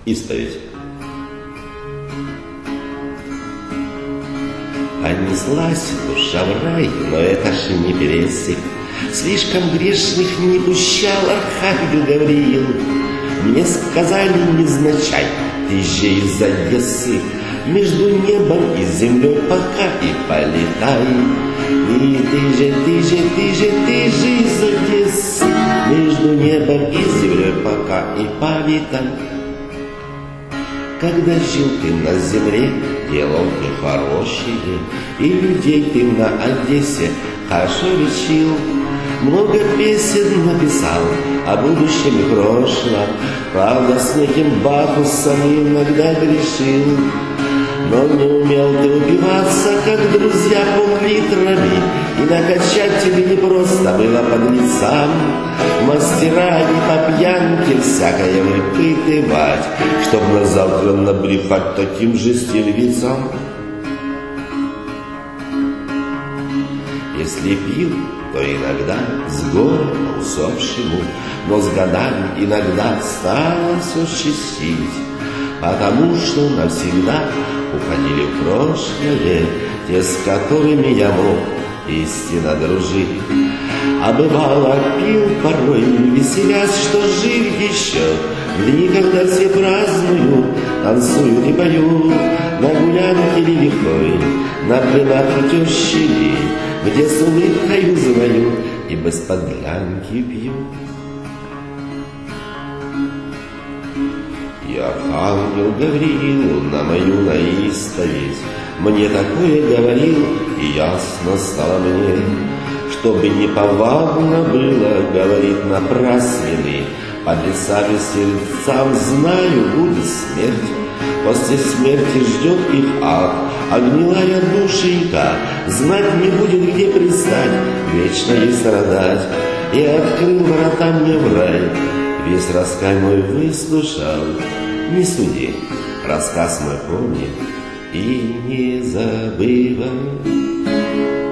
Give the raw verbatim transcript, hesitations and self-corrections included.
Исповедь. Понеслась душа в рай, но это ж не пересек. Слишком грешных не пущал Архангел Гавриил. Мне сказали невзначай, ты же из Одессы, между небом и землей пока и полетай. И ты же, ты же, ты же, ты же из Одессы, между небом и землей пока и полетай. Когда жил ты на земле, делал ты хорошие, и людей ты на Одессе хорошо лечил. Много песен написал о будущем и прошлом, правда, с неким бакусом иногда грешил. Но не умел ты упиваться, как друзья, пол-литрами, и накачать тебе не просто было подлецам. Мастера не по пьянке всякое выпытывать, чтоб на завтра набрехать таким же стервецам. Если пил, то иногда с горя по усопшему, но с годами иногда стало все счастить, потому что навсегда уходили в прошлое те, с которыми я мог истинно дружить. А бывало пил порой, веселясь, что жив еще в дни, когда все празднуют, танцуют и поют на гулянке лихой, на блинах у тещи, где с улыбкой звонют и без подлянки пьют. И Архангел Гавриил на мою на исповедь мне такое говорил, и ясно стало мне, чтобы не повадно было говорить напраслины. Подлецами сердцам знаю, будет смерть. После смерти ждет их ад, а гнилая душенька знать не будет, где пристать, вечно ей страдать. И открыл врата мне в рай, весь рассказ мой выслушал. Не суди, рассказ мой помни и не забывай.